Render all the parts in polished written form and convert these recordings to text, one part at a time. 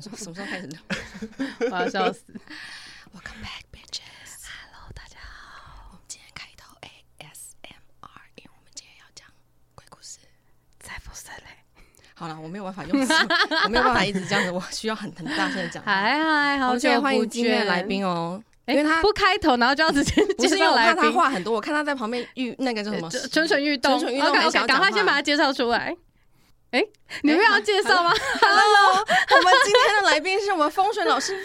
什么时候开始录？ 我要笑死。 Welcome back, bitches. Hello， 大家好。我们今天开头 ASMR， 因为我们今天要讲鬼故事。 再不是嘞。 好了，我没有办法用手，我没有办法一直这样子，我需要很大声的讲。 嗨，好久不见。 欢迎今天的来宾哦。因为他不开头，然后就要直接介绍来宾。 不是因为我怕他话很多，我看他在旁边那个叫什么蠢蠢欲动。OK， 赶快先把他介绍出来。你们要介绍吗 ？Hello， 我们今天的来宾是我们风水老师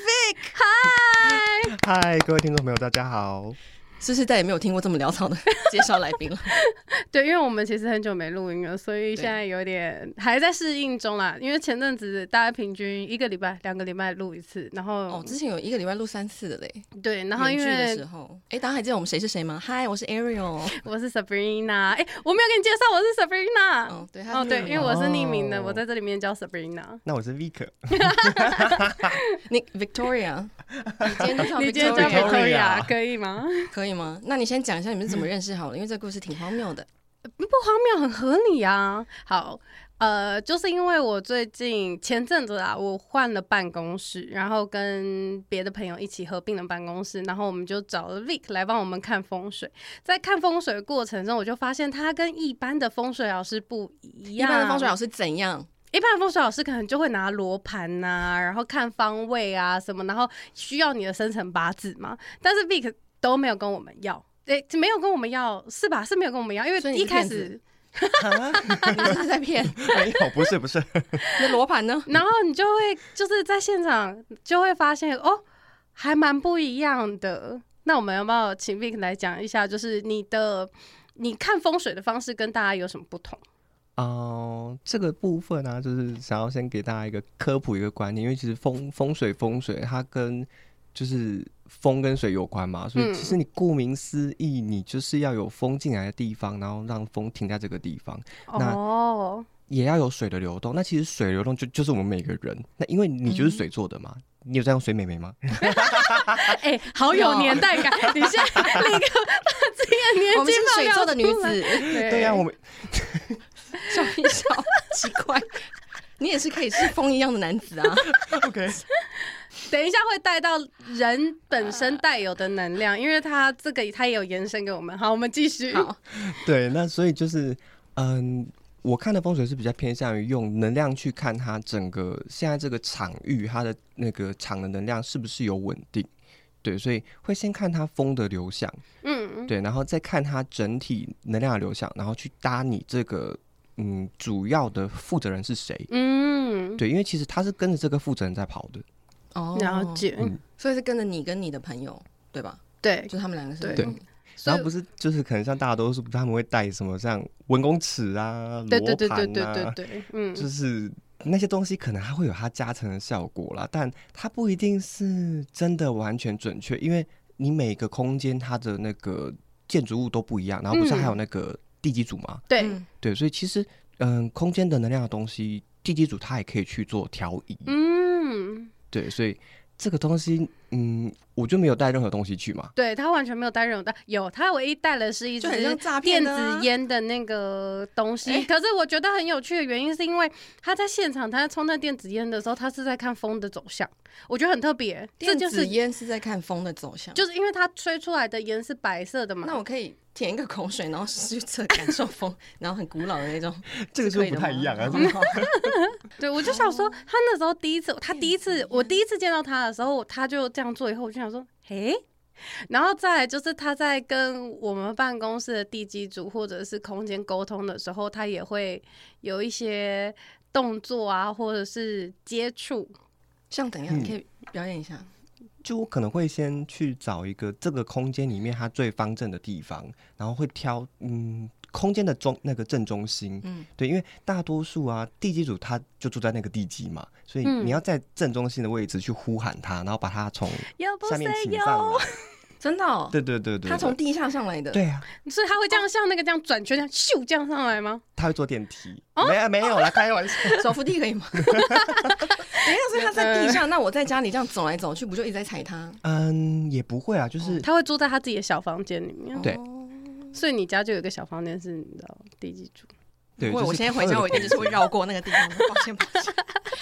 Vic。 嗨，各位听众朋友，大家好。 是不是再也没有听过这么潦草的介绍来宾了？ 对，因为我们其实很久没录音了，所以现在有点还在适应中啦。因为前阵子大概平均1个礼拜、2个礼拜录一次，然后之前有1个礼拜录3次的嘞。 对，然后因为的时候，大家还记得我们谁是谁吗？嗨，我是 Ariel， 我是 Sabrina。我没有跟你介绍，我是 Sabrina。对，因为我是匿名的，我在这里面叫 Sabrina。 那我是 Vic。 你 Victoria， 你今天叫 Victoria 可以吗？ 可以吗？那你先讲一下你们是怎么认识好了，因为这个故事挺荒谬的。 不荒谬，很合理啊。好，就是因为我最近前阵子啊，我换了办公室，然后跟别的朋友一起合并了办公室，然后我们就找了 Vic 来帮我们看风水。在看风水的过程中，我就发现他跟一般的风水老师不一样。 一般的风水老师怎样？ 一般的风水老师可能就会拿罗盘啊，然后看方位啊什么，然后需要你的生辰八字嘛。但是 Vic 都没有跟我们要。没有跟我们要是吧？是没有跟我们要，因为一开始你是在骗？ 没有，不是。 你的罗盘呢？ 然后你就会就是在现场就会发现还蛮不一样的。那我们要不要请 Vic 来讲一下，就是你看风水的方式跟大家有什么不同？ 这个部分呢，就是想要先给大家一个科普一个观念，因为其实风水它跟就是风跟水有关嘛，所以其实你顾名思义，你就是要有风进来的地方，然后让风停在这个地方。那也要有水的流动。那其实水流动就是我们每个人。那因为你就是水做的嘛，你有在用水美眉吗？ 好有年代感！你现在立刻把自己的年纪我们是水做的女子。 对呀，我们笑一笑，奇怪，你也是可以是风一样的男子啊。 OK。 等一下会带到人本身带有的能量，因为他也有延伸给我们。好，我们继续。好， 对，那所以就是我看的风水是比较偏向于用能量去看它整个现在这个场域，它的那个场的能量是不是有稳定。对，所以会先看它风的流向，对，然后再看它整体能量的流向，然后去搭你这个主要的负责人是谁。对，因为其实他是跟着这个负责人在跑的。 了解。 所以是跟着你跟你的朋友，对吧？ 对， 就他们两个是。 对。然后不是就是可能像大多数他们会带什么像文公尺啊、罗盘啊，就是那些东西可能它会有它加成的效果啦，但它不一定是真的完全准确，因为你每个空间它的那个建筑物都不一样，然后不是还有那个地基组吗？对，所以其实空间的能量的东西，地基组它也可以去做调移。对，所以这个东西，我就没有带任何东西去嘛。 对，他完全没有带任何有他唯一带的是一支电子烟的那个东西。可是我觉得很有趣的原因是因为他在现场，他在抽那电子烟的时候，他是在看风的走向，我觉得很特别。 电子烟是在看风的走向， 就是因为它吹出来的烟是白色的嘛。 那我可以填一个口水，然后去测感受风，然后很古老的那种， 这个就不太一样啊。 对，我就想说，他那时候我第一次见到他的时候，他就这样做以后，我就想说，然后再来就是他在跟我们办公室的地基组或者是空间沟通的时候，他也会有一些动作啊，或者是接触。 像怎样？你可以表演一下。 就我可能会先去找一个这个空间里面它最方正的地方，然后会挑空间的那个正中心。对，因为大多数地基组他就住在那个地基嘛，所以你要在正中心的位置去呼喊他，然后把他从下面请上来。 真的哦？ 对， 他从地下上来的。 对啊， 所以他会这样像那个这样转圈，这样咻这样上来吗？ 他会坐电梯。没有啦，开玩笑。 手扶梯可以吗？等一下，所以他在地下，那我在家里这样走来走去，不就一直在踩他？ 也不会啊，就是他会住在他自己的小房间里面。 对， 所以你家就有一个小房间是你的地基组。 对， 我现在回家我一定就是会绕过那个地方。抱歉。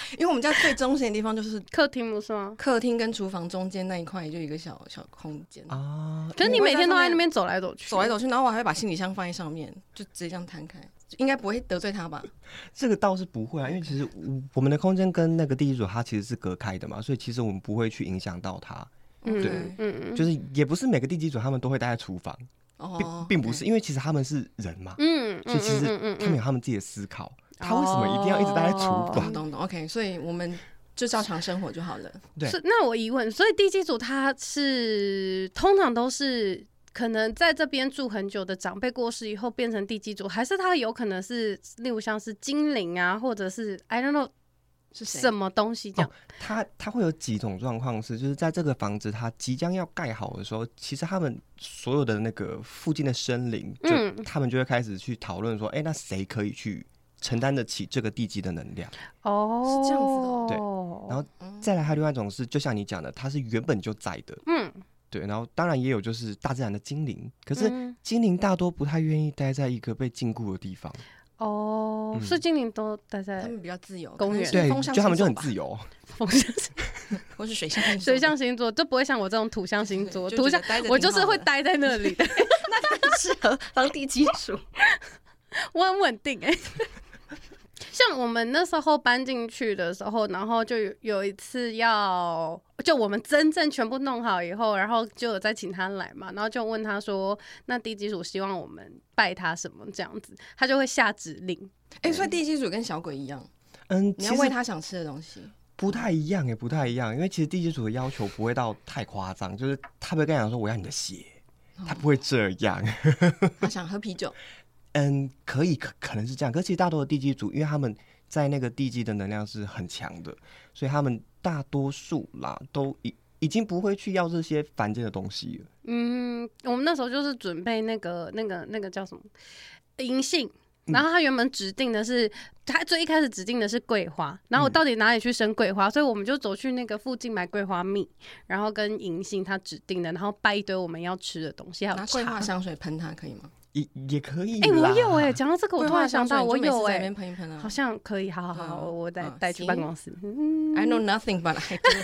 因为我们家最中心的地方就是客厅，不是吗？ 客厅跟厨房中间那一块就一个小空间啊。 可是你每天都在那边走来走去， 然后我还会把行李箱放在上面，就直接这样摊开，应该不会得罪他吧？ 这个倒是不会啊，因为其实我们的空间跟那个地基主它其实是隔开的嘛，所以其实我们不会去影响到他。对，就是也不是每个地基主他们都会待在厨房。并不是，因为其实他们是人嘛，所以其实他们有他们自己的思考，他为什么一定要一直待在厨房？ 懂 OK， 所以我们就照常生活就好了。 对， 那我疑问，所以地基主他是通常都是可能在这边住很久的长辈过世以后变成地基主，还是他有可能是例如像是精灵啊，或者是 I don't know。是什么东西这样？ 它会有几种状况是，就是在这个房子它即将要盖好的时候，其实他们所有的那个附近的生灵，他们就会开始去讨论说，那谁可以去承担得起这个地基的能量？ 是这样子的。 对，然后再来还有另外一种是，就像你讲的，它是原本就在的。对，然后当然也有就是大自然的精灵，可是精灵大多不太愿意待在一个被禁锢的地方。 所以精灵都待在他们比较自由， 公园， 对，就他们就很自由。 风象或是水象星座， 水象星座就不会像我这种土象星座，土象我就是会待在那里的。 那他很适合当地基主， 我很稳定像我们那时候搬进去的时候，然后就有一次就我们真正全部弄好以后，然后就有再请他来嘛，然后就问他说，那地基主希望我们拜他什么这样子，他就会下指令。 所以地基主跟小鬼一样，你要喂他想吃的东西。 不太一样不太一样，因为其实地基主的要求不会到太夸张，就是他不会跟你讲说我要你的血，他不会这样。 他想喝啤酒。 可能是这样，可是其实大多的地基主，因为他们在那个地基的能量是很强的，所以他们大多数啦都已经不会去要这些凡间的东西了。 我们那时候就是准备那个叫什么银杏，然后他原本指定的是，他最一开始指定的是桂花，然后我到底哪里去生桂花，所以我们就走去那个附近买桂花蜜，然后跟银杏他指定的，然后拜一堆我们要吃的东西，还有拿桂花香水喷它可以吗？ 也可以。 我有讲到这个，我突然想到，我有喷一喷啊， 好像可以。好，我带去办公室。 I know nothing but I do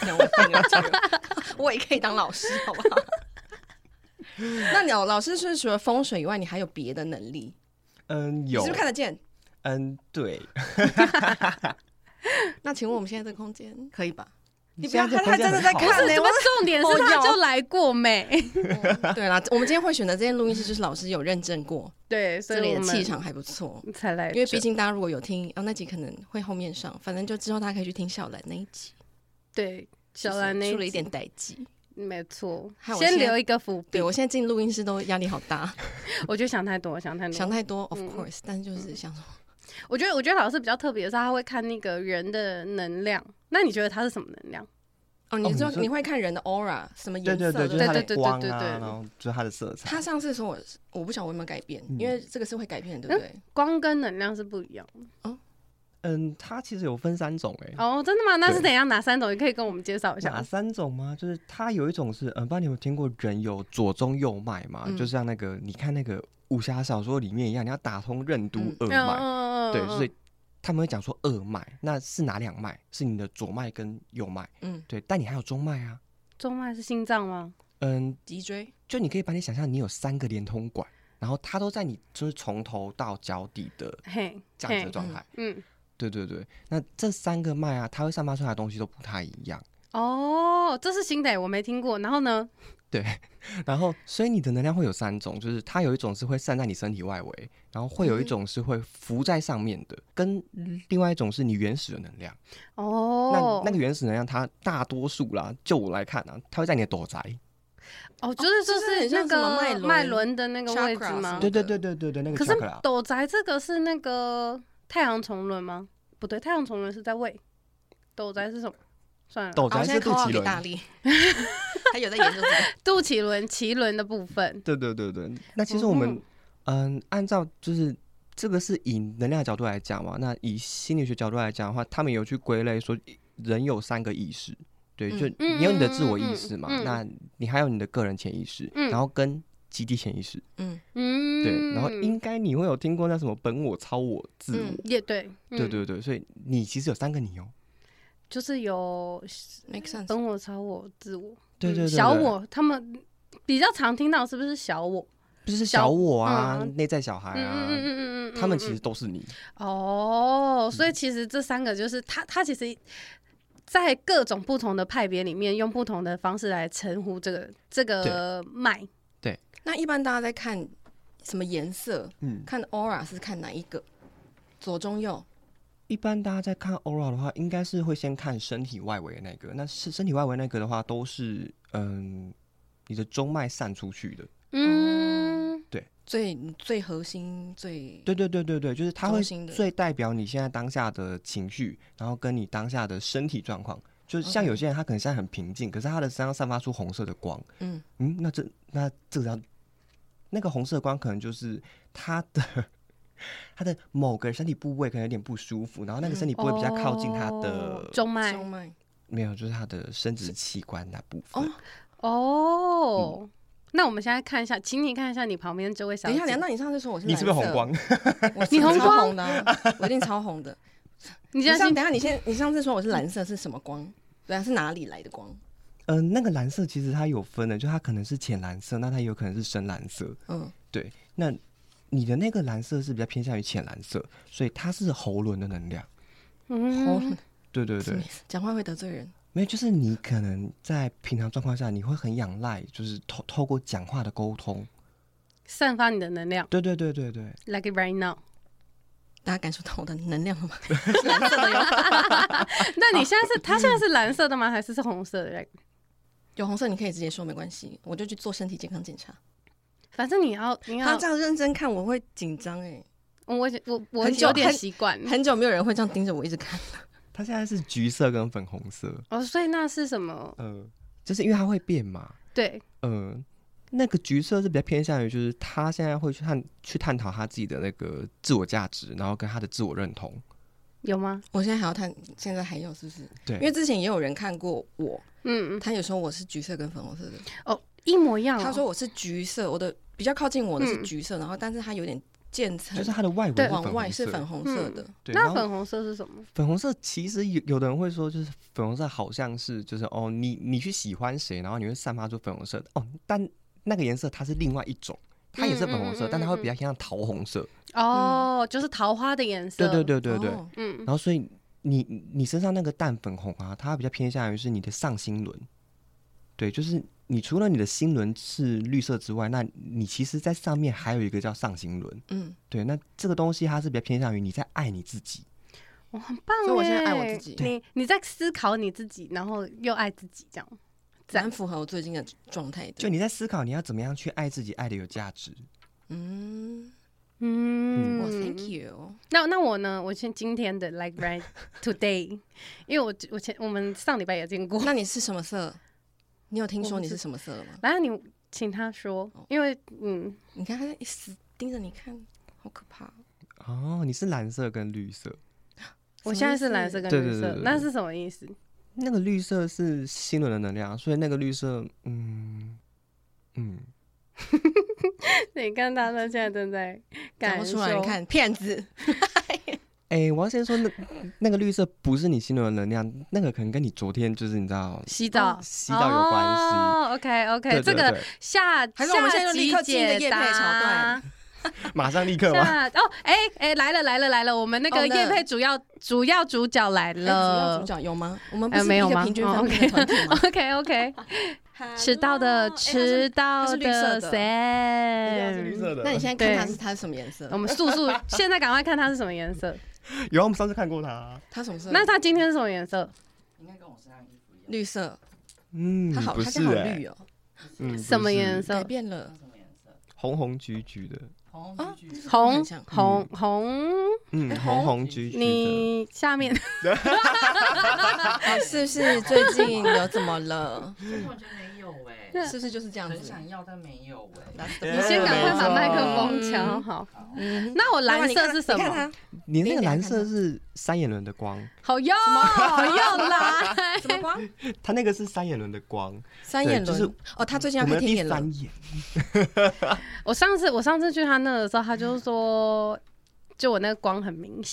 know 我也可以当老师，好不好？那老师是除了风水以外，你还有别的能力？ 有。 你是不是看得见？ 对。 那请问我们现在这个空间可以吧？ 你不要， 他真的在看呢。重点是他就来过没？ 对啦，我们今天会选择这间录音室，就是老师有认证过， 对，所以这里的气场还不错， 才来。 因为毕竟大家如果有听，那集可能会后面上，反正就之后大家可以去听小兰那一集。 对，小兰那一集出了一点代际， 没错，先留一个伏笔。 对，我现在进录音室都压力好大， 我觉得想太多 ，of course，但是就是想说。 我觉得老师比较特别的是，他会看那个人的能量。那你觉得他是什么能量？ 你说你会看人的 aura 什么颜色？ 对，就是他的光啊，然后就是他的色彩。 他上次说我不晓得我有没有改变，因为这个是会改变的，对不对？ 光跟能量是不一样的。 它其实有分3种真的吗？那是怎样？哪3种？你可以跟我们介绍一下。 哪3种吗？就是它有一种是，不知道你有听过人有左中右脉吗？就像那个你看那个武侠小说里面一样，你要打通任督二脉，对，所以他们会讲说二脉，那是哪2脉？是你的左脉跟右脉，对，但你还有中脉啊。 中脉是心脏吗？ 脊椎， 就你可以把你想象你有3个连通管，然后它都在你就是从头到脚底的这样子的状态。对，那这3个脉啊，它会散发出来的东西都不太一样。 这是新的，我没听过。然后呢？ 对，然后所以你的能量会有3种，就是它有一种是会散在你身体外围，然后会有一种是会浮在上面的，跟另外一种是你原始的能量。那个原始能量，它大多数啦，就我来看啊，它会在你的斗宅。 就是那个脉轮的那个位置吗？ 对，那个。 可是斗宅这个是那个太阳重轮吗？不对，太阳重轮是在胃。斗宅是什么？算了， 斗宅是肚脐轮。 他有在研究这个肚脐轮、脐轮的部分。 对。那其实我们按照就是这个是以能量角度来讲嘛，那以心理学角度来讲的话，他们有去归类说人有3个意识。对，就你有你的自我意识嘛，那你还有你的个人潜意识，然后跟集体潜意识，对，然后应该你会有听过那什么本我、超我、自我， 也对， 对，所以你其实有3个你哦。 就是有 make sense 本我、超我、自我， 对对对， 小我，他们比较常听到是不是小我？ 就是小我啊，内在小孩啊，他们其实都是你。 哦，所以其实这3个就是他其实，在各种不同的派别里面，用不同的方式来称呼这个脉。 对， 那一般大家在看什么颜色？看 aura 是看哪一个？左中右？ 一般大家在看 aura 的话，应该是会先看身体外围的那个。那是身体外围那个的话，都是你的中脉散出去的。 对，最核心对，就是它会最代表你现在当下的情绪，然后跟你当下的身体状况。就是像有些人他可能现在很平静，可是他的身上散发出红色的光。那这个那个红色的光可能就是他的某个身体部位可能有点不舒服，然后那个身体部位比较靠近他的中脉， 没有，就是他的生殖器官那部分。 那我们现在看一下，请你看一下你旁边这位小姐。 等一下，那你上次说我是蓝色， 你是不是红光？ 你红光的、啊，我一定超红的。 你等一下，你上次说我是蓝色是什么光？对啊，是哪里来的光？ 那个蓝色其实它有分的，就它可能是浅蓝色，那它有可能是深蓝色。对。那你的那个蓝色是比较偏向于浅蓝色，所以它是喉轮的能量。 喉轮。 对， 讲话会得罪人。没有，就是你可能在平常状况下，你会很仰赖，就是透过讲话的沟通， 散发你的能量。 对。 Like it right now， 大家感受到我的能量了吗？ 是蓝色的哟。那你现在他现在是蓝色的吗？还是红色的？ 有红色你可以直接说没关系，我就去做身体健康检查。 反正你要他这样认真看，我会紧张哎。 我有点习惯， 很久没有人会这样盯着我一直看了。 它现在是橘色跟粉红色所以那是什么？ 就是因为它会变嘛。 对， 那个橘色是比较偏向于，就是他现在会去探讨他自己的那个自我价值，然后跟他的自我认同。 有吗？ 我现在还要现在还有是不是？ 对， 因为之前也有人看过我，他有说我是橘色跟粉红色的。 一模一样。 他说我是橘色，我的比较靠近我的是橘色，然后但是它有点渐层， 就是它的外围往外是粉红色的。 那粉红色是什么？ 粉红色其实有的人会说，就是粉红色好像是就是你去喜欢谁，然后你会散发出粉红色的但那个颜色它是另外一种，它也是粉红色，但它会比较像桃红色。 就是桃花的颜色。 对。然后所以你身上那个淡粉红啊，它比较偏向于是你的上心轮。对，就是你除了你的心轮是绿色之外，那你其实在上面还有一个叫上心轮。对，那这个东西它是比较偏向于你在爱你自己。 很棒耶！ 所以我现在爱我自己。你在思考你自己，然后又爱自己，这样蛮符合我最近的状态的。 就你在思考你要怎么样去爱自己，爱的有价值。 Thank you。 那我呢？我今天的 like right today， 因为我们上礼拜也见过。 那你是什么色？你有听说你是什么色了吗？ 来，你请他说，因为你看他一直盯着你看，好可怕。 你是蓝色跟绿色。 我现在是蓝色跟绿色，那是什么意思？ 那个绿色是心轮的能量，所以那个绿色， 你看他们现在正在感受， 讲不出来，你看骗子。 我要先说那个绿色不是你心轮的能量，那个可能跟你昨天就是你知道洗澡有关系。 OK， 这个下还是我们现在就立刻进一个业配桥段。 马上立刻吗？ 来了，我们那个业配主要主角来了。 主要主角有吗？我们不是没有吗？ 平均分配的团体吗 ？OK， 迟到的 Sam， 那你现在看它是什么颜色？ 我们速现在赶快看它是什么颜色。 有，我们上次看过它。 它什么色？ 那它今天是什么颜色？ 应该跟我身上衣服一样。 绿色。 它现在好绿哦。 什么颜色？ 改变了。 红橘橘的。 红橘橘的。 你下面是不是最近有怎么了？ 其实我觉得没有是不是就是这样子？ 很想要但没有你先赶快把麦克风调好。那我蓝色是什么？ 你那个蓝色是三眼轮的光。 好用，又来什么光？ 它那个是三眼轮的光。 三眼轮就是他最近要开天眼了。我上次去他那的时候，他就说，就我那个光很明显。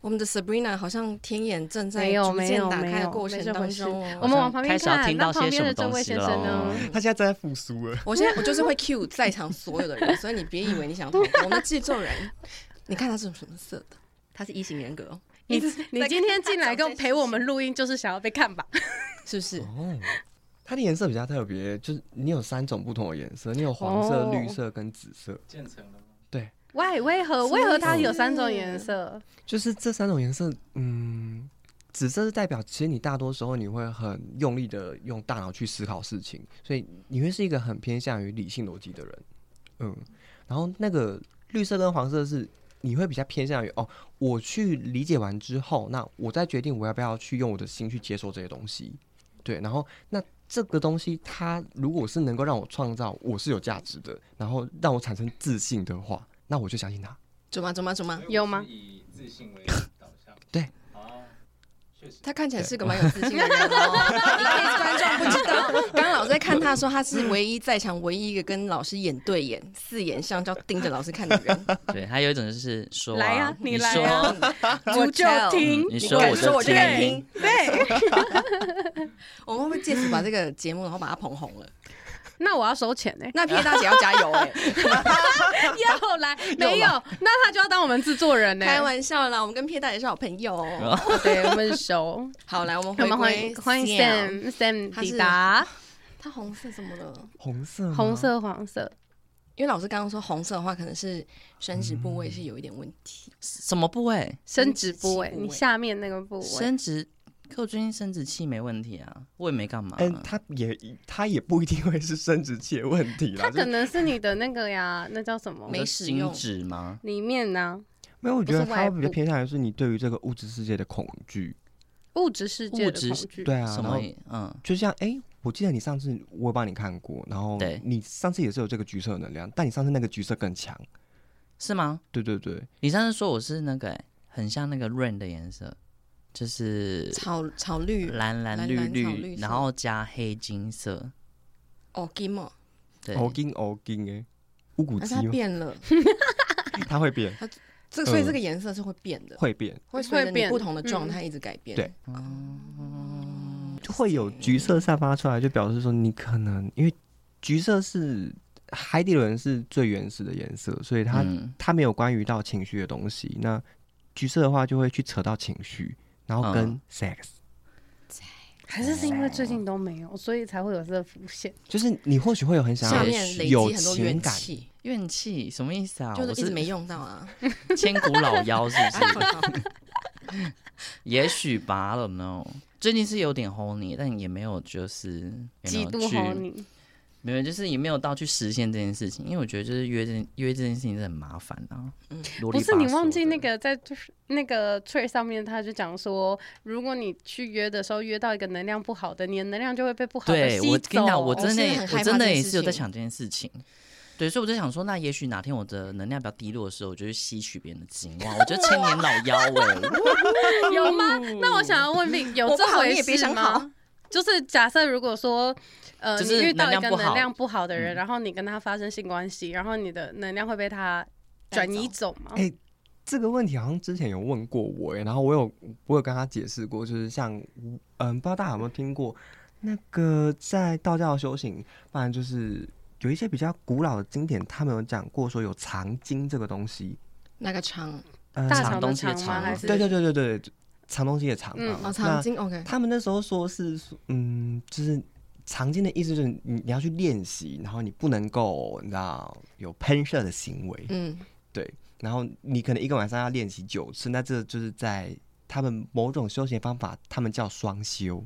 我们的 Sabrina 好像天眼正在逐渐打开的过程当中。 我们往旁边看， 那旁边的这位先生呢？ 他现在正在复苏了。 我就是会 cue 在场所有的人，所以你别以为你想逃过。我们制作人，你看他是什么色的？他是E型人格哦。 你今天进来跟陪我们录音，就是想要被看吧？ 是不是？ 哦，它的颜色比较特别，就是你有3种不同的颜色，你有黄色、绿色跟紫色。 渐层了吗？ 对。 为何它有3种颜色？ 就是这3种颜色，紫色是代表其实你大多时候你会很用力的用大脑去思考事情，所以你会是一个很偏向于理性逻辑的人。然后那个绿色跟黄色是你会比较偏向于我去理解完之后，那我再决定我要不要去用我的心去接受这些东西。对，然后那这个东西它如果是能够让我创造我是有价值的，然后让我产生自信的话，那我就相信他。 准吗？ 有吗？ 以自信为导向。 对。 确实。 他看起来是个蛮有自信的人哦。因为观众不知道，刚刚老师在看他说他是唯一在场唯一一个跟老师眼对眼、四眼相交、盯着老师看的人。 对，还有一种就是说来啊， 你来啊，我就听， 你说我就敢听。 对。 我们会不会借此把这个节目然后把它捧红了？ 那我要收钱呢？ 那P大姐要加油哎！ 要来没有？那他就要当我们制作人呢？ 开玩笑啦，我们跟P大姐是好朋友哦。 对，我们熟。 好，来我们回归欢迎 Sam 抵达。 他红色怎么了？ 红色、 黄色。 因为老师刚刚说红色的话，可能是生殖部位是有一点问题。 什么部位？ 生殖部位，你下面那个部位。 生殖。可我最近生殖器没问题啊，我也没干嘛。 他也不一定会是生殖器的问题啦， 他可能是你的那个呀，那叫什么？ 没使用精子吗？ 里面呢？ 没有，我觉得他比较偏向于是你对于这个物质世界的恐惧。 物质世界的恐惧， 对啊， 什么？ 就像我记得你上次我有帮你看过，然后你上次也是有这个橘色能量，但你上次那个橘色更强， 是吗？ 对对对， 你上次说我是那个很像那个 rain 的颜色。就是草绿、 蓝绿，然后加黑金色。 金哦， 对， 金哎，乌骨鸡。 它变了， 它会变。 所以这个颜色是会变的， 会变， 会随着你不同的状态一直改变。 对，就会有橘色散发出来，就表示说你可能因为橘色是海底轮是最原始的颜色，所以它没有关于到情绪的东西。那橘色的话就会去扯到情绪。然后跟 sex， 还是因为最近都没有，所以才会有这个浮现。 就是你或许会有很想要有情感， 怨气什么意思啊？ 就是一直没用到啊， 千古老妖是不是？也许吧 ，I don't know。最近是有点 horny， 但也没有就是极度 horny。 没有，就是也没有到去实现这件事情，因为我觉得就是约这件事情是很麻烦啊。 不是你忘记那个在那个 trade 上面，他就讲说，如果你去约的时候约到一个能量不好的，你的能量就会被不好的吸走。 对，我跟你讲，我真的也是有在想这件事情。对，所以我在想说，那也许哪天我的能量比较低落的时候，我就去吸取别人的精哇，我觉得千年老妖有吗？那我想要问你，有这回事吗？就是假设如果说，你遇到一个能量不好的人，然后你跟他发生性关系，然后你的能量会被他转移走吗？ 这个问题好像之前有问过我然后我有跟他解释过，就是像不知道大家有没有听过那个在道教的修行，不然就是有一些比较古老的经典，他们有讲过说有藏经这个东西。 那个藏？ 大肠的肠吗？还是？ 对。藏东西的藏藏经 OK。 他们那时候说是，就是藏经的意思就是你要去练习，然后你不能够你知道有喷射的行为，对，然后你可能一个晚上要练习9次，那这就是在他们某种修行方法，他们叫双修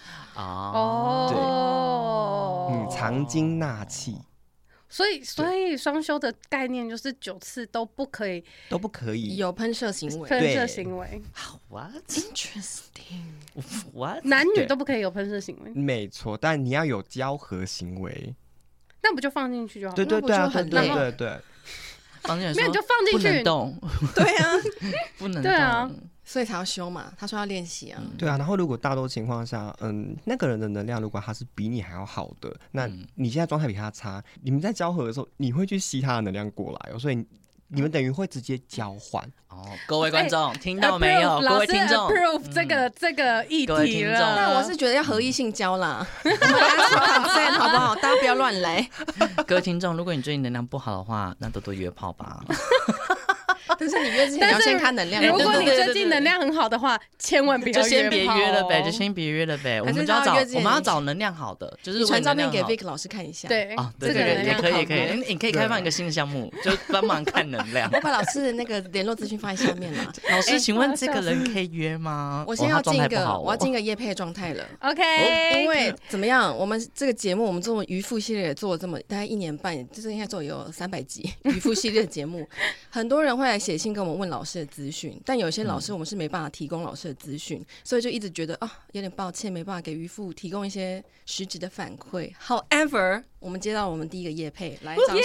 对，藏经纳气。 所以双修的概念就是9次都不可以有喷射行为。 喷射行为 ，What interesting？ What？ 男女都不可以有喷射行为， 没错，但你要有交合行为， 那不就放进去就好了？ 对啊，对， 放进去， 没有就放进去， 不能动， 对啊， 不能动， 对啊。 所以才要修嘛，他说要练习啊。 对啊，然后如果大多情况下，那个人的能量如果他是比你还要好的，那你现在状态比他差，你们在交合的时候，你会去吸他的能量过来所以你们等于会直接交换。 哦，各位观众听到没有？各位听众 approve 这个议题了。 那我是觉得要合意性交啦，我们consent 好不好？大家不要乱来。 各位听众，如果你最近能量不好的话，那多多约炮吧。 但是你约之前要先看能量。 如果你最近能量很好的话，千万不要就先别约了呗，就先别约了呗。我们要找能量好的，就是你传照片给 Vic 老师看一下。 对啊，对，也可以，你可以开放一个新的项目，就帮忙看能量。 我把老师的那个联络资讯放在下面了。 老师，请问这个人可以约吗？ 我先要进一个，我要进一个业配状态了。 OK， 因为怎么样？我们这个节目，我们做渔夫系列做了这么大概1年半，就是应该做有300集渔夫系列的节目，很多人会来写信跟我们问老师的资讯，但有些老师我们是没办法提供老师的资讯，所以就一直觉得有点抱歉，没办法给渔夫提供一些实质的反馈。However， 我们接到我们第一个业配，来掌声！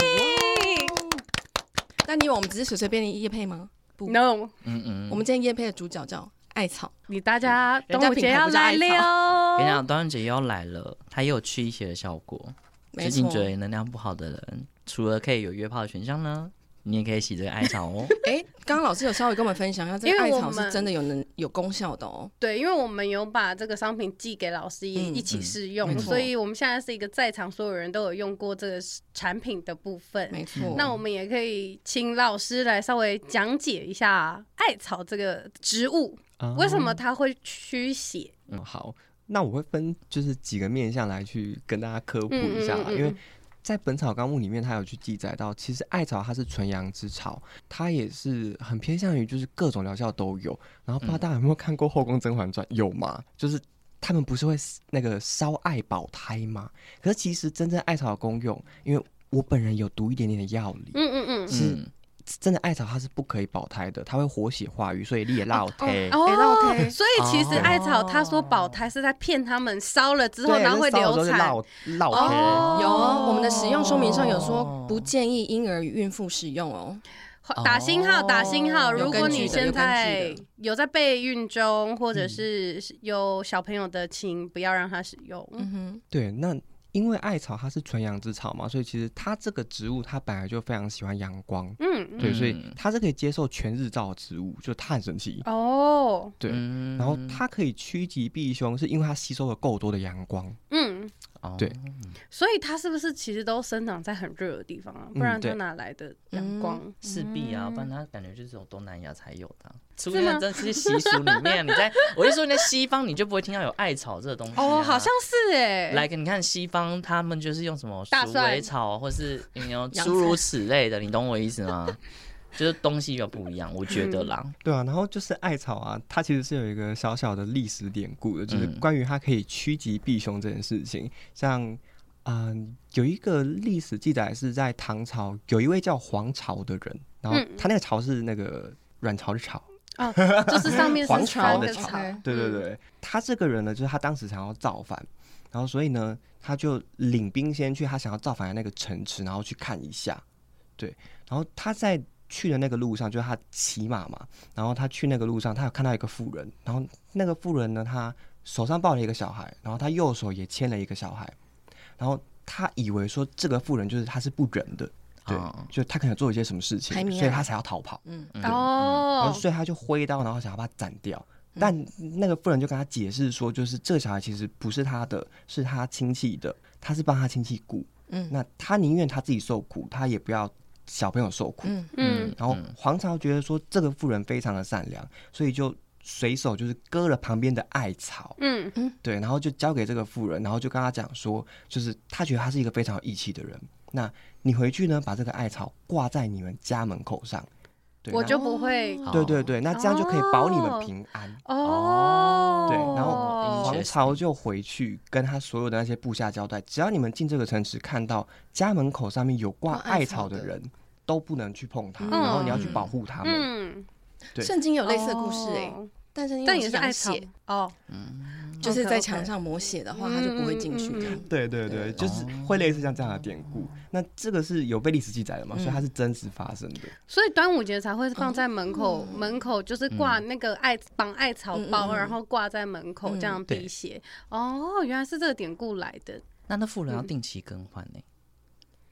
那你以为我们只是随随便便业配吗？不 ，No， 我们今天业配的主角叫艾草。 大家端午节要来了， 跟你讲，端午节要来了，它也有驱邪的效果。最近觉得能量不好的人，除了可以有约炮的选项呢，你也可以洗这个艾草哦。 刚刚老师有稍微跟我们分享一下，这个艾草是真的有功效的哦。 对，因为我们有把这个商品寄给老师也一起试用，所以我们现在是一个在场所有人都有用过这个产品的部分。 没错， 那我们也可以请老师来稍微讲解一下艾草这个植物，为什么它会驱邪。 好，那我会分就是几个面向来去跟大家科普一下因为在《本草纲目》里面，它有去记载到，其实艾草它是纯阳之草，它也是很偏向于就是各种疗效都有。然后不知道大家有没有看过《后宫甄嬛传》？有吗？就是他们不是会那个烧艾保胎吗？可是其实真正艾草的功用，因为我本人有读一点点的药理，是真的艾草它是不可以保胎的，它会活血化瘀，所以你也落胎。 所以其实艾草他说保胎是在骗他们，烧了之后然后会流产。 落胎有我们的使用说明上有说不建议婴儿与孕妇使用哦。 打星号，打星号。如果你现在有在备孕中，或者是有小朋友的，请不要让他使用。 对，那因为艾草它是纯阳之草嘛，所以其实它这个植物它本来就非常喜欢阳光，对，所以它是可以接受全日照的植物，就它很神奇哦。对，然后它可以趋吉避凶，是因为它吸收了够多的阳光。对， 所以它是不是其实都生长在很热的地方啊？不然它哪来的阳光？ 势必啊，不然它感觉就是这种东南亚才有的。出现在这些习俗里面，我就说你在西方你就不会听到有艾草这个东西。 好像是来，你看西方他们就是用什么鼠尾草，或是诸如此类的，你懂我意思吗？就是东西又不一样，我觉得啦。 对啊，然后就是艾草啊，它其实是有一个小小的历史典故的，就是关于它可以趋吉避凶这件事情。像有一个历史记载是在唐朝，有一位叫黄巢的人，然后他那个巢是那个阮朝的巢。 就是上面是黄巢的巢。 对，他这个人呢，就是他当时想要造反，然后所以呢，他就领兵先去他想要造反的那个城池，然后去看一下。对，然后他在去的那个路上，就是他骑马嘛，然后他去那个路上，他有看到一个妇人，然后那个妇人呢，他手上抱了一个小孩，然后他右手也牵了一个小孩，然后他以为说这个妇人就是他是不仁的，对，就他可能做一些什么事情，所以他才要逃跑，然后所以他就挥刀，然后想要把他斩掉。但那个妇人就跟他解释说，就是这个小孩其实不是他的，是他亲戚的，他是帮他亲戚顾，那他宁愿他自己受苦，他也不要小朋友受苦。然后黄巢觉得说这个妇人非常的善良，所以就随手就是割了旁边的艾草，对，然后就交给这个妇人，然后就跟他讲说，就是他觉得他是一个非常有义气的人，那你回去呢，把这个艾草挂在你们家门口上， 我就不会。 对，那这样就可以保你们平安。对，然后黄巢就回去跟他所有的那些部下交代，只要你们进这个城池看到家门口上面有挂艾草的人，都不能去碰它，然后你要去保护他们。对， 圣经有类似的故事但也是艾草就是在墙上抹血的话，它就不会进去。 对，就是会类似像这样的典故。那这个是有被历史记载的嘛？所以它是真实发生的。 所以端午节才会放在门口，门口就是挂那个绑艾草包，然后挂在门口这样辟邪。原来是这个典故来的。 那妇人要定期更换呢？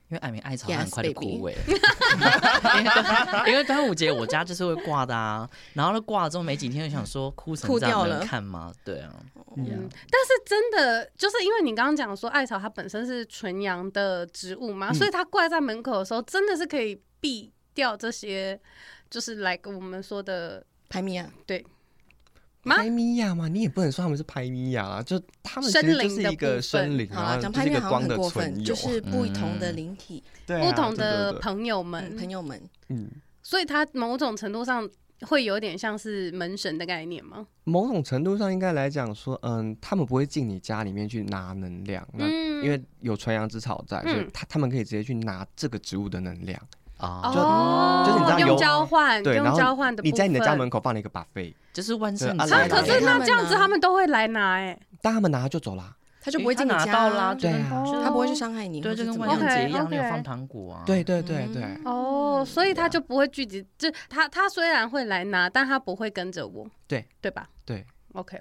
因为艾明艾草很快就枯萎了，因为端午节我家就是会挂的啊，然后挂了之后没几天就想说枯成这样能看吗？对啊， 但是真的就是因为你刚刚讲说艾草它本身是纯阳的植物嘛，所以它挂在门口的时候真的是可以避掉这些，就是来跟我们说的排咪啊， 对。 拍咪呀嘛，你也不能说他们是拍咪呀啦，就他们其实就是一个生灵，然后就是一个光的存有， 就是不同的灵体， 不同的朋友们，所以它某种程度上会有点像是门神的概念吗？ 某种程度上应该来讲说，他们不会进你家里面去拿能量，那因为有纯阳之草在，所以他们可以直接去拿这个植物的能量。就是你知道用交换， 对， 用交换的部分。 你在你的家门口放了一个 buffet， 就是万圣节。 可是那这样子他们都会来拿但他们拿就走啦， 他就不会进你家到啦， 对啊， 他不会去伤害你， 对，就跟万圣节一样，你有放糖果啊， 对。 所以他就不会聚集，就他虽然会来拿，但他不会跟着我，对吧？ 对。 OK，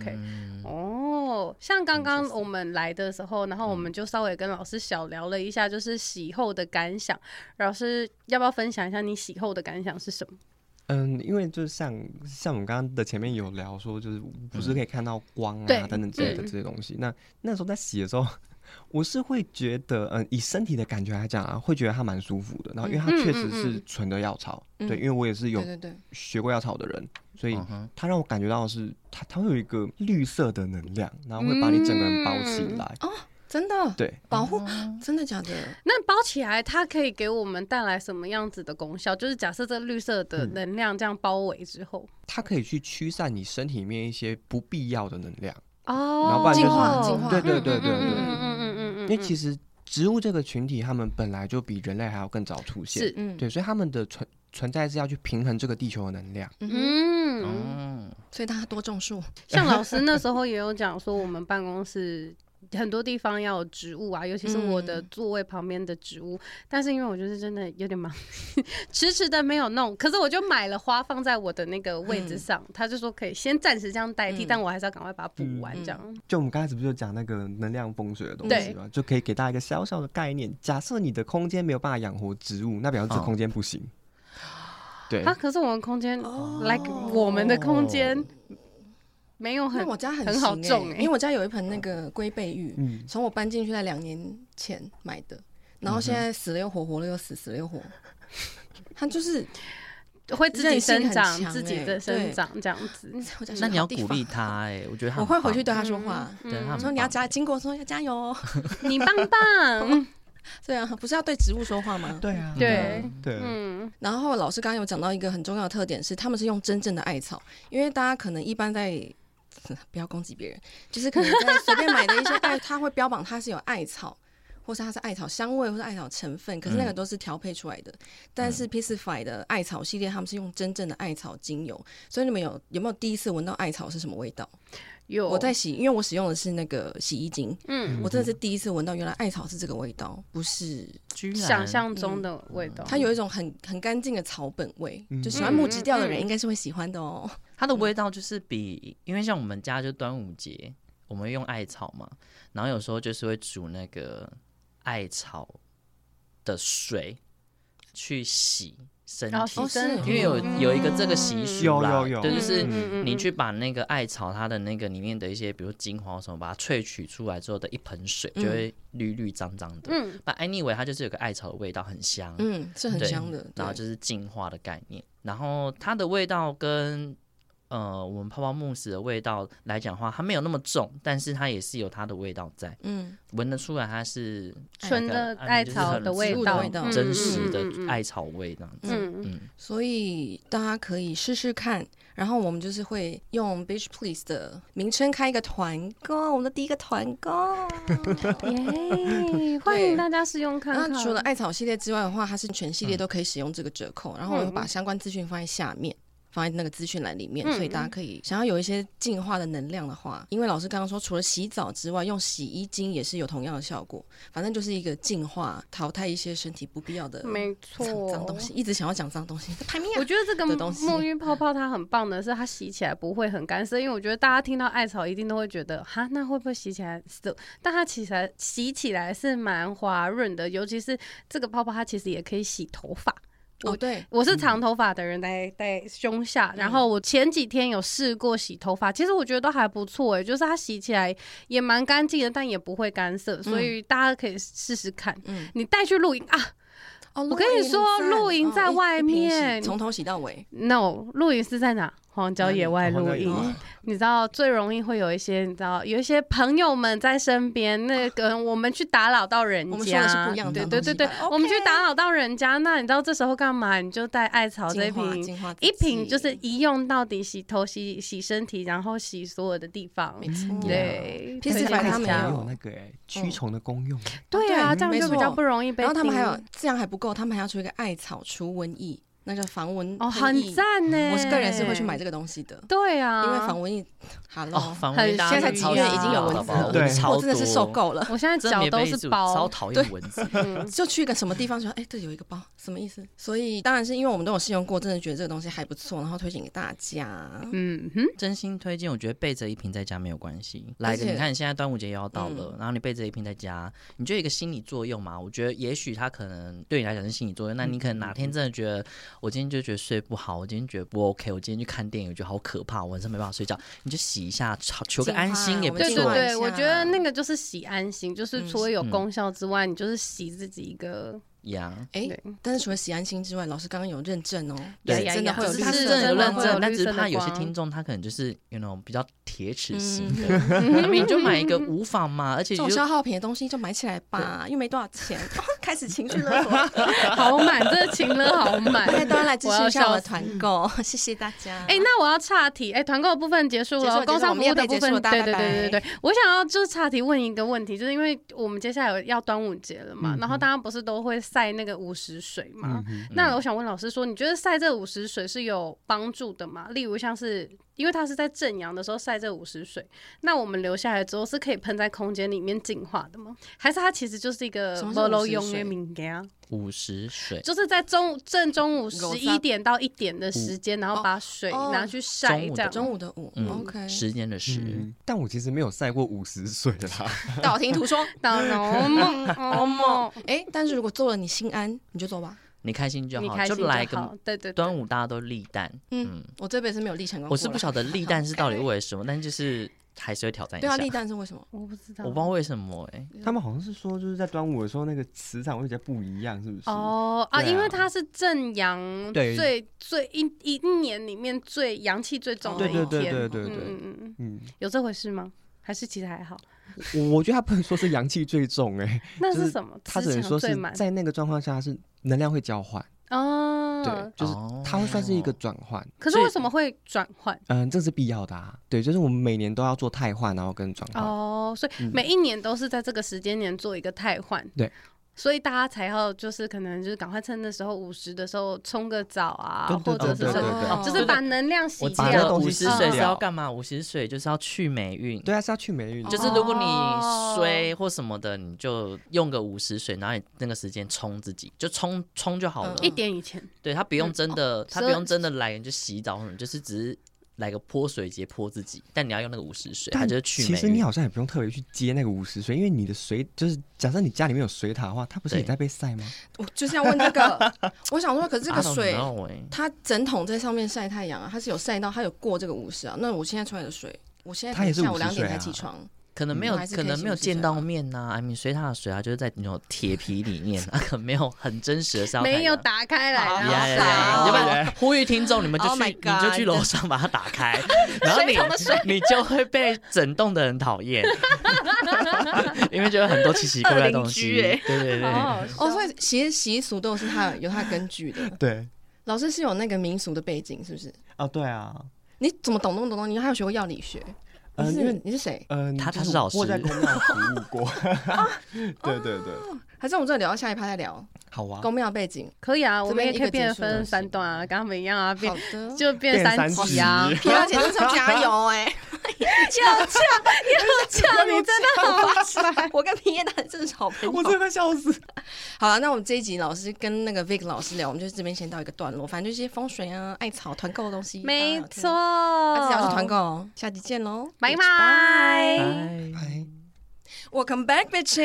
像刚刚我们来的时候，然后我们就稍微跟老师小聊了一下，就是洗后的感想。老师要不要分享一下你洗后的感想是什么？ 因为就像我们刚刚的前面有聊说，就是不是可以看到光啊等等之类的这些东西。那时候在洗的时候，我是会觉得，以身体的感觉来讲啊，会觉得它蛮舒服的。然后因为它确实是纯的药草，对，因为我也是有学过药草的人，所以它让我感觉到的是它会有一个绿色的能量，然后会把你整个人包起来。 真的？ 对， 保护，真的假的？ 那包起来，它可以给我们带来什么样子的功效？就是假设这绿色的能量这样包围之后， 它可以去驱散你身体里面一些不必要的能量。 然后不然净化， 对，因为其实植物这个群体，他们本来就比人类还要更早出现，对，所以他们的存在是要去平衡这个地球的能量。 所以他多种树。 像老师那时候也有讲说，我们办公室很多地方要有植物啊，尤其是我的座位旁边的植物。但是因为我就是真的有点忙，迟迟的没有弄。可是我就买了花放在我的那个位置上，他就说可以先暂时这样代替，但我还是要赶快把它补完。这样， 就我们刚开始不就讲那个能量风水的东西吗？就可以给大家一个小小的概念。假设你的空间没有办法养活植物，那表示这空间不行。对可是我们空间，like 我们的空间。没有我家很好种因为我家有一盆那个龟背玉，从我搬进去在2年前买的，然后现在死了又活，活了又死，死了又活。它就是会自己生长，自己的生长这样子。 那你要鼓励他我觉得我会回去对他说话， 我说你要经过说要加油， 你棒棒。 对啊，不是要对植物说话吗？ 对啊， 对， 然后老师刚刚有讲到一个很重要的特点是，他们是用真正的艾草，因为大家可能一般在。不要攻击别人，就是可能在随便买的一些艾，它会标榜它是有艾草，或是它是艾草香味，或是艾草成分，可是那个都是调配出来的。但是 Peacify 的艾草系列，他们是用真正的艾草精油，所以你们有没有第一次闻到艾草是什么味道？ 有， 我在因为我使用的是那个洗衣精，我真的是第一次闻到原来艾草是这个味道，不是想象中的味道。 它有一种很干净的草本味，就喜欢木质调的人应该是会喜欢的哦。 它的味道就是因为像我们家就端午节，我们会用艾草嘛，然后有时候就是会煮那个艾草的水去洗身体，因为有一个这个习俗啦， 有， 对，就是你去把那个艾草它的那个里面的一些，比如精华什么，把它萃取出来之后的一盆水，就会绿绿脏脏的。But anyway， 它就是有个艾草的味道，很香， 是很香的。 然后就是净化的概念，然后它的味道跟我们泡泡慕斯的味道来讲的话，它没有那么重，但是它也是有它的味道在，闻得出来它是纯的艾草的味道， 真实的艾草味这样子。 所以大家可以试试看。然后我们就是会用 Beach Please 的名称开一个团购，我们的第一个团购， 欢迎大家试用看看。 那除了艾草系列之外的话，它是全系列都可以使用这个折扣。然后我会把相关资讯放在下面。 放在那个资讯栏里面，所以大家可以想要有一些净化的能量的话，因为老师刚刚说除了洗澡之外，用洗衣精也是有同样的效果，反正就是一个净化，淘汰一些身体不必要的没错脏东西。一直想要讲脏东西，排名啊！ 我觉得这个沐浴泡泡它很棒的是，它洗起来不会很干涩，因为我觉得大家听到艾草一定都会觉得哈，那会不会洗起来涩？但它洗起来是蛮滑润的，尤其是这个泡泡，它其实也可以洗头发。 对， 我是长头发的人，在胸下，然后我前几天有试过洗头发，其实我觉得都还不错就是它洗起来也蛮干净的，但也不会干涩，所以大家可以试试看。你带去露营啊。我跟你说，露营在外面， 从头洗到尾。 No， 露营是在哪？荒郊野外露营，你知道最容易会有一些，你知道有一些朋友们在身边，那个我们去打扰到人家， 我们说的是不一样的东西。 对，我们去打扰到人家，那你知道这时候干嘛？你就带艾草这一瓶就是一用到底，洗头、洗身体，然后洗所有的地方。 没错， 对。 P45他们有那个驱虫的功用。 对啊，这样就比较不容易被。 然后他们还有这样还不够，他们还要出一个艾草除瘟疫。那叫防蚊很赞呢！ 我个人是会去买这个东西的。 对啊， 因为防蚊疫防蚊疫现在才几月已经有蚊子了，我真的是受够了。 我现在脚都是包， 超讨厌蚊子。 就去一个什么地方说，这有一个包，什么意思？所以当然是因为我们都有试用过，真的觉得这个东西还不错，然后推荐给大家。 真心推荐。我觉得备着一瓶在家没有关系。来的，你看现在端午节又要到了，然后你备着一瓶在家，你就有一个心理作用嘛。我觉得也许它可能对你来讲是心理作用，那你可能哪天真的觉得，我今天就觉得睡不好，我今天觉得不 OK， 我今天去看电影，我觉得好可怕，我晚上没办法睡觉，你就洗一下，求个安心也不错。 对，我觉得那个就是洗安心，就是除了有功效之外，你就是洗自己一个。 但是除了洗安心之外，老师刚刚有认证哦， 对， 真的会有绿色， 真的有认证，但只是怕有些听众他可能就是比较铁齿型的，那你就买一个无妨嘛，而且这种消耗品的东西就买起来吧，又没多少钱，开始情绪勒索， 好满，这个情勒好满， 都要来支持一下我的团购，谢谢大家。 那我要岔题，团购的部分结束了，工商服务的部分，对，我想要就是岔题问一个问题，就是因为我们接下来要端午节了嘛，然后大家不是都会晒那个午时水嘛？那我想问老师说，你觉得晒这午时水是有帮助的吗？例如像是因为它是在正阳的时候晒这午时水，那我们留下来之后是可以喷在空间里面净化的吗？还是它其实就是一个没路用的物件？ 午时水就是在正中午11点到1点的时间，然后把水拿去晒，这样中午的午，OK， 时间的时。 但我其实没有晒过午时水啦。 道听途说，但是如果做了你心安，你就做吧。 你开心就好，就来个对， 端午大家都立蛋。 我这辈子没有立成功过。 我是不晓得立蛋是到底为了什么，但就是还是会挑战一下。 对啊，立蛋是为什么？ 我不知道， 我不知道为什么他们好像是说，就是在端午的时候，那个磁场会比较不一样，是不是？ 因为它是正阳最一年里面最阳气最重的一天。对，有这回事吗？还是其实还好？ 我觉得他不能说是阳气最重那是什么？ 他只能说是在那个状况下是能量会交换。对，就是它会算是一个转换。 可是为什么会转换？ 这是必要的啊。对，就是我们每年都要做汰换，然后跟转换。 所以每一年都是在这个时间点做一个汰换。 对。 所以大家才要就是可能就是赶快趁那时候午时的时候冲个澡啊，或者是什么，就是把能量洗掉。 午时水是要干嘛？午时水就是要去霉运。 对啊，是要去霉运。 就是如果你衰或什么的，你就用个午时水，然后你那个时间冲自己，就冲就好了。 1点以前。 对，他不用真的，他不用真的来就洗澡，就是只是。来个泼水节泼自己，但你要用那个午时水，它就是去霉运。 其实你好像也不用特别去接那个午时水，因为你的水就是假设你家里面有水塔的话，它不是也在被晒吗？ 我就是要问这个，我想说，可是这个水，它整桶在上面晒太阳啊，它是有晒到，它有过这个午时啊。那我现在出来的水，我现在下午2点才起床。 可能没有见到面呐水塔的水啊，就是在那种铁皮里面可能没有很真实的烧太阳， 没有打开来。 要不然呼吁听众，你们就去楼上把它打开，然后你就会被整栋的人讨厌，因为就有很多奇奇怪怪的东西。对。 所以习俗都是有它根据的。 对， 老师是有那个民俗的背景，是不是？ 对啊。 你怎么懂？你还有学过药理学？你是谁？ 他是老师， 我在公庙服务过。对。 还是我们这聊到下一趴再聊？ 好啊， 宫庙背景可以啊，我们也可以变这边一个结束分3段啊，跟他们一样啊， 好的。 就变3集啊。 变皮小姐这时候加油哎、 要呛，你真的好烦。 我跟皮耶达真的是好朋友。 我真的快笑死。 好了，那我们这一集老师跟那个 Vic 老师聊，我们就这边先到一个段落。反正就是些风水啊、艾草、团购的东西。 没错， 大家要去团购哦，下集见喽， 拜拜。 拜。 Welcome back, bitches 。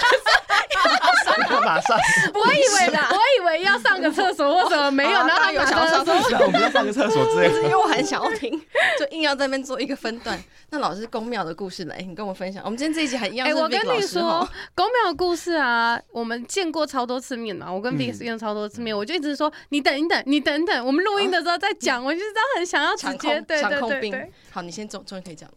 马上， 我以为要上个厕所或什么没有，然后他有想要上厕所， 我们要上个厕所之类的。 因为我很想要听，就硬要在那边做一个分段。那老师宫庙的故事来，你跟我分享。我们今天这一集还一样是 Vic 老师。 我跟你说，宫庙的故事啊，我们见过超多次面嘛。我跟 Vic 见过超多次面，我就一直说你等一等，我们录音的时候再讲。我就知道很想要直接对。 好，你先终于可以讲了。